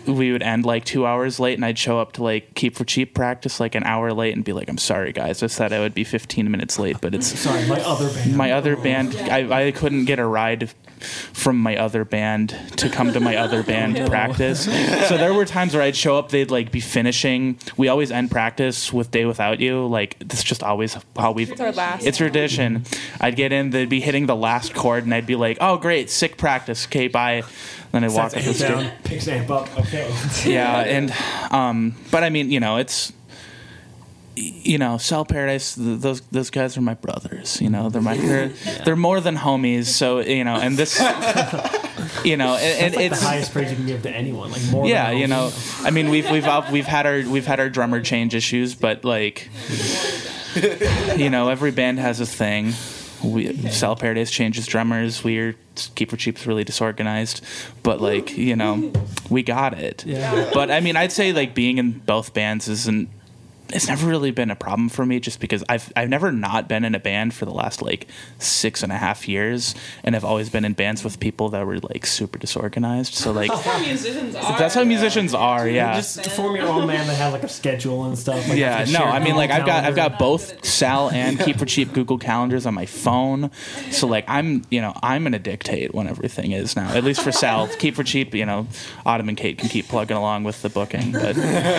we would end like two hours late, and I'd show up to like Keep for Cheap practice like an hour late and be like, I'm sorry guys, I said I would be fifteen minutes late, but it's Sorry, my other band. my other band. I, I couldn't get a ride from my other band to come to my other band practice. So there were times where I'd show up, they'd like be finishing. We always end practice with Day Without You. Like that's just always how we've. It's our last. It's tradition. I'd get in, they'd be hitting the last chord, and I'd be like, "Oh, great, sick practice. Okay, bye." Then I'd walk up the Sets amp stairs. down, picks amp up. Okay. Yeah, and um, but I mean, you know, it's. You know, Cell Paradise. th- Those those guys are my brothers. You know, they're my they're, they're more than homies. So you know, and this, you know, and, and It's like it's the highest praise you can give to anyone. Like more. yeah, than you know, homies. I mean, we've we've up- we've had our we've had our drummer change issues, but like, you know, every band has a thing. We Cell Paradise changes drummers. We're Keep for Cheap's really disorganized, but like, you know, we got it. Yeah. But I mean, I'd say like being in both bands isn't. It's never really been a problem for me, just because I've I've never not been in a band for the last like six and a half years, and I've always been in bands with people that were like super disorganized. So like That's how musicians are. that's how musicians are, yeah. Just form your own band that has like a schedule and stuff. Like Yeah, have to no, share I mean, Google like I've got I've Calendar. got both Sal and Keep for Cheap Google calendars on my phone, so like I'm you know I'm gonna dictate when everything is now. At least for Sal, Keep for Cheap, you know, Autumn and Kate can keep plugging along with the booking, but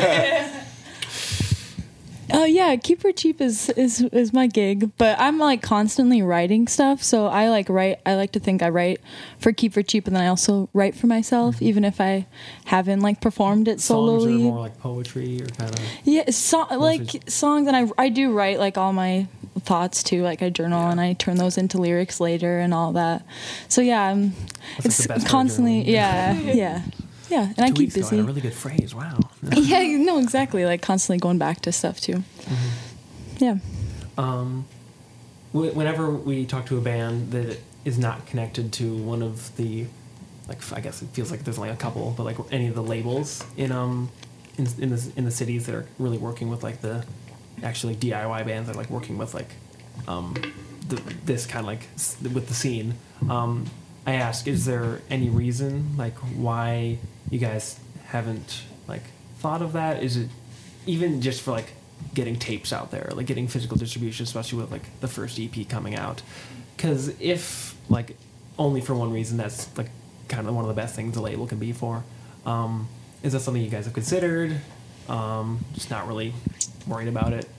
Oh yeah, Keep for Cheap is, is is my gig, but I'm like constantly writing stuff. So I like write. I like to think I write for Keep for Cheap, and then I also write for myself, even if I haven't like performed it songs are solely. more like poetry or kind of. Yeah, so, like Mostly- songs, and I I do write like all my thoughts too. Like I journal and I turn those into lyrics later and all that. So yeah, I'm, That's, like, it's the best part of constantly journaling. yeah yeah yeah, and I Two keep weeks ago, I had busy. a really good phrase. Wow. Yeah, no, exactly. Like constantly going back to stuff too. Yeah. Um, wh- whenever we talk to a band that is not connected to one of the, like I guess it feels like there's only a couple, but like any of the labels in um in in the in the cities that are really working with like the actually D I Y bands that are like working with like um the, this kind of like s- with the scene. Um, I ask, is there any reason like why you guys haven't like thought of that? Is it even just for like getting tapes out there, like getting physical distribution, especially with like the first E P coming out? Because if like only for one reason, that's like kind of one of the best things the label can be for. Um, is that something you guys have considered? Um, just not really worried about it.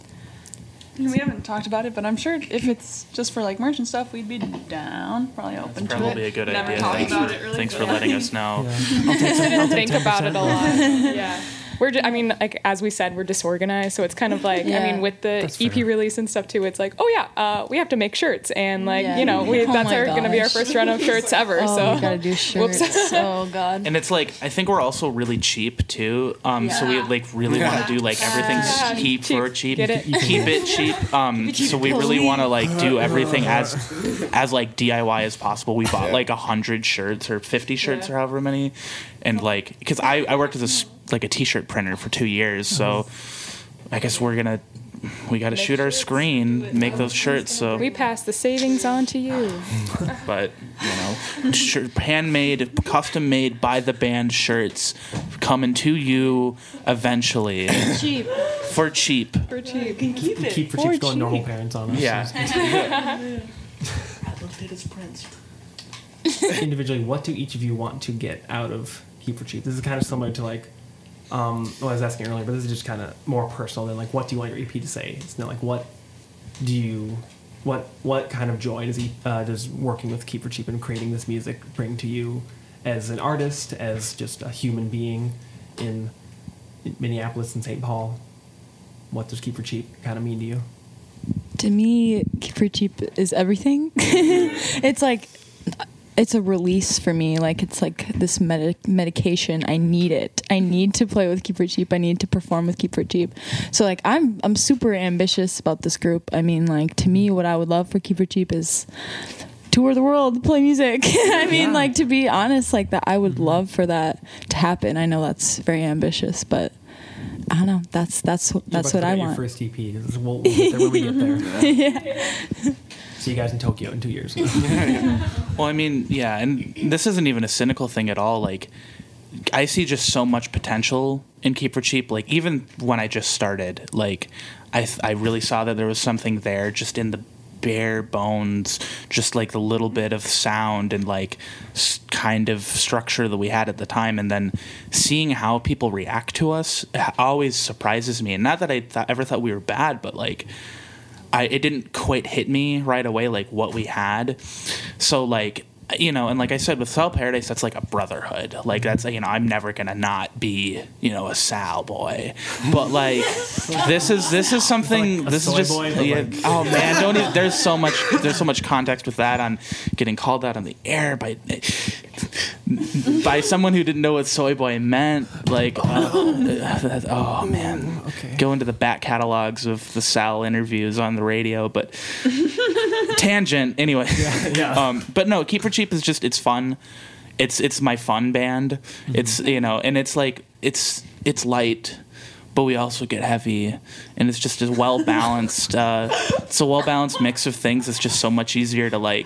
We haven't talked about it, but I'm sure if it's just for like merch and stuff, we'd be down, probably open to it. probably a good Never idea. talked Thanks about for, it really. thanks for Yeah. letting us know. Yeah. I'll take some, I'll take Think about it a ten percent. lot. Yeah. We're, ju- I mean, like as we said, we're disorganized, so it's kind of like, I Yeah. mean, with the That's E P fair. release and stuff too, it's like, oh yeah, uh, we have to make shirts, and like, Yeah. you know, we, Oh that's my our going to be our gosh. first run of shirts ever. Oh, so we gotta do shirts. Whoops. Oh god. And it's like I think we're also really cheap too. Um, so we Yeah. like really want to do like everything's Yeah. cheap, Cheap. for cheap. Get it? Keep it cheap. Um, so we really want to like do everything as as like D I Y as possible. We bought like a hundred shirts or fifty shirts Yeah. or however many, and like because I I worked as a s- like a t-shirt printer for two years, so I guess we're gonna we got to shoot our screen, make those shirts. So we pass the savings on to you. but you know, shirt, handmade, custom made by the band shirts coming to you eventually Cheap. for cheap. For cheap. Keep it. Keep for For cheap going normal cheap. parents on us. Yeah. Individually, what do each of you want to get out of Keep for Cheap? This is kind of similar to like, um, well, I was asking earlier, but this is just kind of more personal than like, what do you want your E P to say? It's not like, what do you, what what kind of joy does e, uh, does working with Keep for Cheap and creating this music bring to you as an artist, as just a human being in, in Minneapolis and Saint Paul? What does Keep for Cheap kind of mean to you? To me, Keep for Cheap is everything. It's like, it's a release for me. Like, it's like this medi- medication. I need it. I need to play with Keep for Cheap. I need to perform with Keep for Cheap. So, like, I'm I'm super ambitious about this group. I mean, like, to me, what I would love for Keep for Cheap is tour the world, play music. I mean, Yeah. like, to be honest, like, that I would love for that to happen. I know that's very ambitious, but I don't know. That's that's You're that's about what to I get want. Your first E P. This is- We'll, we'll get there when we get there. See you guys in Tokyo in two years. Well, I mean, yeah, and this isn't even a cynical thing at all. Like, I see just so much potential in Keep for Cheap. Like even when I just started, like I th- I really saw that there was something there just in the bare bones, just like the little bit of sound and like s- kind of structure that we had at the time, and then seeing how people react to us always surprises me. And not that I th- ever thought we were bad, but like I it didn't quite hit me right away like what we had. So like, you know, and like I said, with Sal Paradise, that's like a brotherhood. Like that's, you know, I'm never gonna not be, you know, a Sal boy. But like, this is this is something. Like this is soy just. boy, but Yeah, like- oh man, don't. Even, there's so much. There's so much context with that on getting called out on the air by by someone who didn't know what soy boy meant. Like, uh, oh man, Okay. go into the back catalogs of the Sal interviews on the radio, but. Tangent anyway. Yeah, yeah. Um, but no, Keep for Cheap is just it's fun. It's it's my fun band. Mm-hmm. It's you know, and it's like it's it's light, but we also get heavy, and it's just a well balanced. Uh, it's a well balanced mix of things. It's just so much easier to like.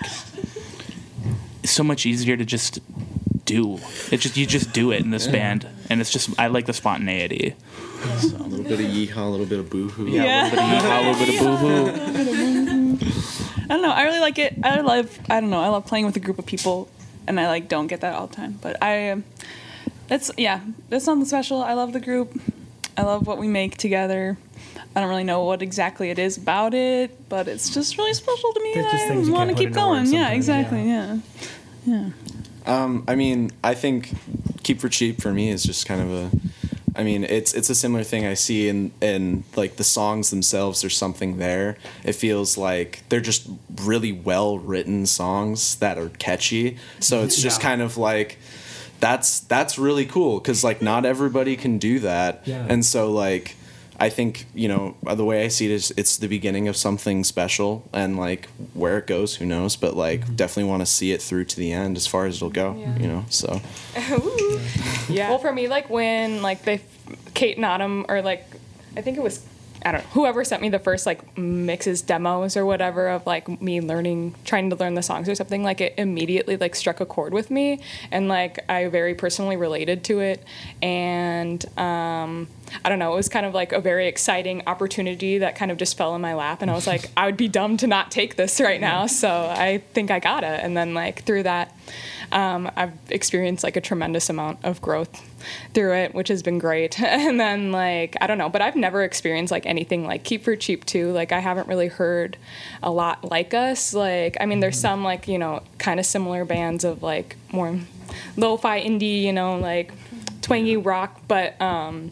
So much easier to just do. It just you just do it in this yeah. band, and it's just I like the spontaneity. So, a little bit of yeehaw, a little bit of boo-hoo. Yeah, Yeah. a little bit of yeehaw, a little bit of boo-hoo. I don't know. I really like it. I love. I don't know. I love playing with a group of people, and I like don't get that all the time. But I, um, that's yeah. That's something special. I love the group. I love what we make together. I don't really know what exactly it is about it, but it's just really special to me. There's just things I you want can't to put keep into words going. Yeah, sometimes, exactly. yeah. Yeah. Yeah. Um, I mean, I think Keep for Cheap for me is just kind of a. I mean, it's it's a similar thing I see in in like the songs themselves. There's something there. It feels like they're just really well written songs that are catchy. So it's just Yeah. kind of like that's that's really cool because like not everybody can do that. Yeah. And so like I think, you know, the way I see it is it's the beginning of something special, and like where it goes, who knows, but like Mm-hmm. definitely want to see it through to the end as far as it'll go, Yeah. you know. So Ooh. Yeah. Well, for me, like when like they, Kate and Autumn, or like, I think it was, I don't know, whoever sent me the first like mixes demos or whatever of like me learning, trying to learn the songs or something, like it immediately like struck a chord with me, and like I very personally related to it, and um, I don't know, it was kind of like a very exciting opportunity that kind of just fell in my lap, and I was like, I would be dumb to not take this right now, so I think I got it, and then like through that. Um, I've experienced like a tremendous amount of growth through it, which has been great. And then like, I don't know, but I've never experienced like anything like Keep for Cheap too. Like I haven't really heard a lot like us. Like, I mean, there's some like, you know, kind of similar bands of like more lo-fi indie, you know, like twangy rock, but um,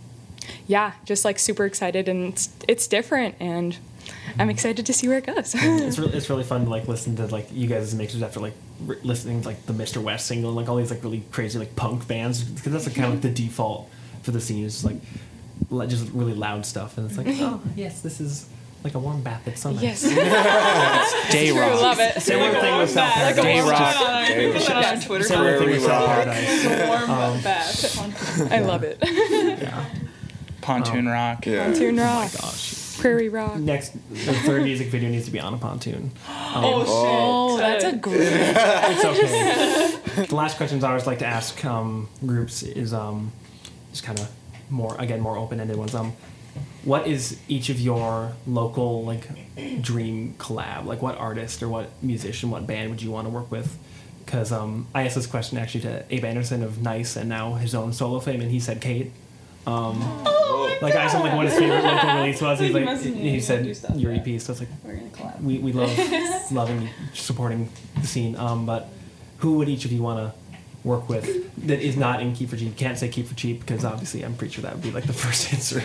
yeah, just like super excited, and it's, it's different, and I'm excited to see where it goes. it's really it's really fun to like listen to like you guys' mixes after like r- listening to like the Mister West single and like all these like really crazy like punk bands, because that's like kind of like the default for the scene is just like l- just really loud stuff, and it's like oh yes, this is like a warm bath. It's so nice. Yes. Day True, rock. love it. Similar thing with South Like a Paradise. Day warm rock. bath. Day Put that on Twitter. Similar thing with South Rock. Paradise. Warm Um, bath. I love it. Yeah. Pontoon rock. yeah. Pontoon rock, Gosh. prairie rock. Next, the third music video needs to be on a pontoon. Um, Oh, shit. Oh, that's a great. It's okay. The last questions I always like to ask um, groups is um, just kind of more, again, more open-ended ones. Um, what is each of your local like dream collab? Like, what artist or what musician, what band would you want to work with? Because um, I asked this question actually to Abe Anderson of Nice and now his own solo fame, and he said Kate. Um, Oh my like I asked him like what his favorite local release was. He's Please like, message me he when said you do stuff, your yeah. E P. So it's like We're gonna collab. we, we love loving supporting the scene. Um, but who would each of you want to work with that is not in Keep for Cheap? You can't say Keep for Cheap because obviously I'm pretty sure that would be like the first answer.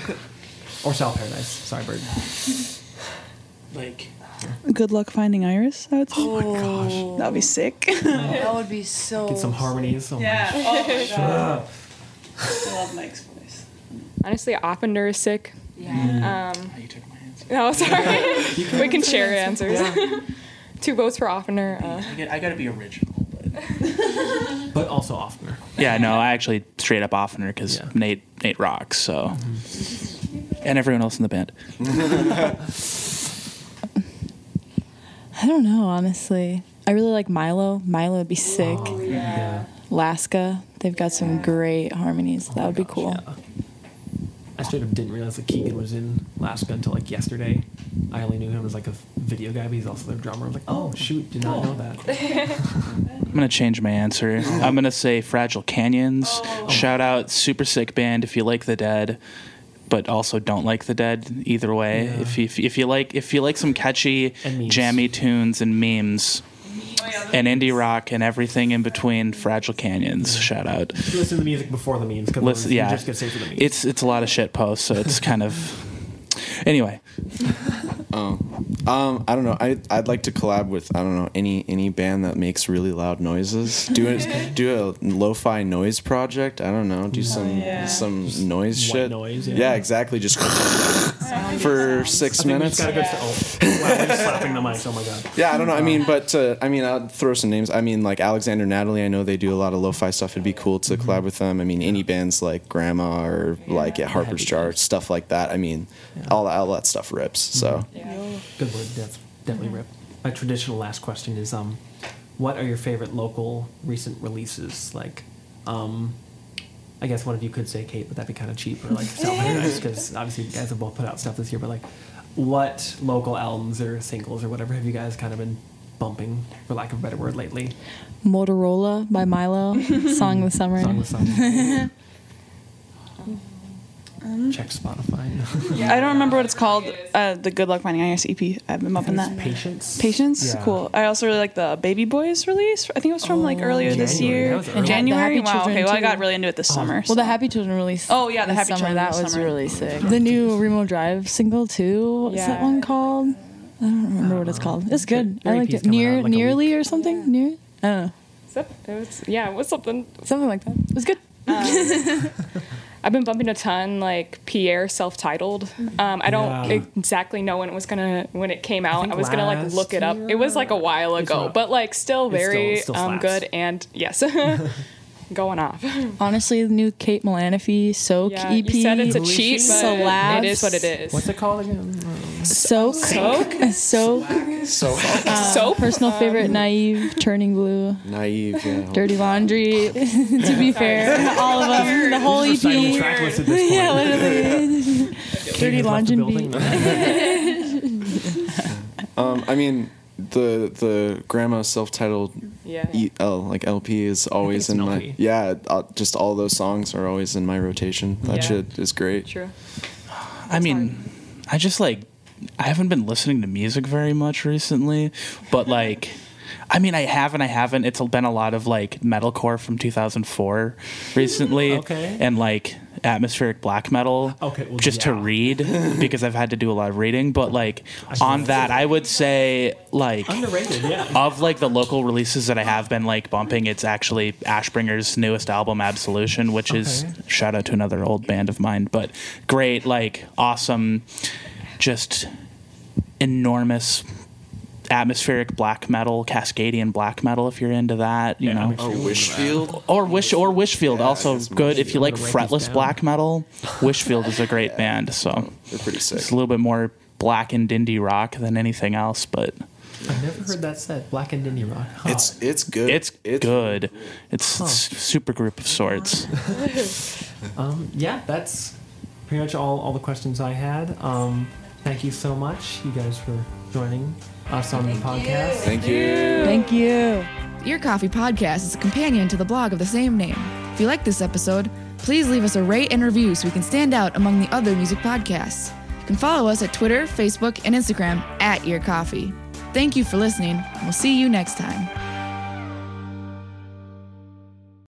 Or South Paradise. Sorry, Bird. Like, Good luck finding Iris, I would say. Oh my gosh, That would be sick. that would be so. Get some harmonies. Oh my Yeah. Oh my god. God. I love Mike's voice. Honestly, Offender is sick. Yeah. Um, oh, you took my answer. no, sorry. We can share answers. Two votes for Offender. Uh, I, get, I gotta be original. But. But also oftener. Yeah, no, I actually straight up oftener because Yeah. Nate Nate rocks. So, and everyone else in the band. I don't know, honestly. I really like Milo. Milo would be sick. Yeah. Laska, they've got some great harmonies. That would be Gosh, cool. yeah. I straight up didn't realize that Keegan was in Alaska until like yesterday. I only knew him as like a video guy, but he's also their drummer. I was like, oh shoot, did not know that. I'm gonna change my answer. I'm gonna say Fragile Canyons. Oh. Shout out, super sick band if you like the Dead, but also don't like the Dead. Either way, Yeah. if you if you like if you like some catchy, And memes. jammy tunes and memes, and indie rock and everything in between, Fragile Canyons. Shout out. Listen to the music before the memes, because Listen, you yeah, just get saved for the memes. it's it's a lot of shit posts, so it's kind of. Anyway, Um, I don't know. I I'd like to collab with I don't know any any band that makes really loud noises. Do it. Do a lo-fi noise project. I don't know. Do some yeah. some noise white shit. noise, yeah. exactly. Just for six I think we minutes. just got a good. Oh, wow, we're just slapping the mic. Oh my god. Yeah, I don't know. I mean, but uh, I mean, I'll throw some names. I mean, like Alexander Natalie. I know they do a lot of lo-fi stuff. It'd be cool to collab with them. I mean, any bands like Grandma or like at Harper's Heavy Chart, stuff like that. I mean, all, all that stuff rips. So Good word. That's definitely rip. My traditional last question is, um, what are your favorite local recent releases? Like, um, I guess one of you could say Kate, but that'd be kind of cheap, or like South Paradise, because obviously you guys have both put out stuff this year. But like, what local albums or singles or whatever have you guys kind of been bumping, for lack of a better word, lately? Motorola by Milo, Song of the Summer. Song with song. Check Spotify. I don't remember what it's called. Uh, the Good Luck Finding Ice E P. I've been bumping that. Patience. Patience, Yeah. cool. I also really like the Baby Boys release. I think it was from like Oh, earlier this January. year. That was In early. The January. Happy Wow. Children, Okay. Well, I too. got really into it this summer. Well, so. the Happy Children release. Oh, yeah, the this Happy summer. Children That this was summer. really sick. The new Remo Drive single too. What's that Yeah. one called? I don't remember what it's called. It's good. Their I E liked P is it. coming Near, out in like a nearly week. or something. Near. I don't know. Except it was, yeah, it was something. Something like that. It was good. I've been bumping a ton, like Pierre self-titled. Um, I don't Yeah. exactly know when it was gonna when it came out. I, think was gonna like last look it up. It was like a while It's ago, not- but like still It's still- very it still um, slaps. good and yes, going off. Honestly, the new Kate Milanofi Soak Yeah, E P. you said it's a Who is cheat, she? but Slaps. it is what it is. What's it called again? Soak. Soak? Soak. so Soap? Personal favorite, Naive, Turning Blue, naive. Yeah. Dirty Laundry. To be fair, all of them. The whole E Reciting P. track list at this point. Yeah, literally. Kate Dirty has left the Laundry building. beat. Um, I mean, the the Grandma self-titled Yeah. E L like L P is always it's in an my L P. yeah. Uh, just all those songs are always in my rotation. That Yeah. shit is great. True. I mean, I just like I haven't been listening to music very much recently, but like I mean I have and I haven't. It's been a lot of like metalcore from two thousand four recently. Okay. And like atmospheric black metal Okay, well, just to yeah. read because I've had to do a lot of reading, but like can on imagine. that I would say like Underrated, yeah. of like the local releases that I have been like bumping, it's actually Ashbringer's newest album, Absolution, which is Okay. shout out to another old band of mine, but great, like awesome, just enormous atmospheric black metal, Cascadian black metal if you're into that, you Yeah, know. I'm Or Wishfield. Or Wish or Wishfield, Yeah, also it's good if you like I'm gonna write this fretless down. black metal. Wishfield is a great band, so They're pretty sick. it's a little bit more blackened indie rock than anything else, but I've never heard that said. Black and indie rock. Huh. It's it's good. it's good. It's, it's super group of sorts. Um, yeah, that's pretty much all, all the questions I had. Um, thank you so much, you guys, for joining us on the podcast. Thank you. Thank you. The Ear Coffee Podcast is a companion to the blog of the same name. If you like this episode, please leave us a rate and review so we can stand out among the other music podcasts. You can follow us at Twitter, Facebook, and Instagram at Ear Coffee. Thank you for listening, and we'll see you next time.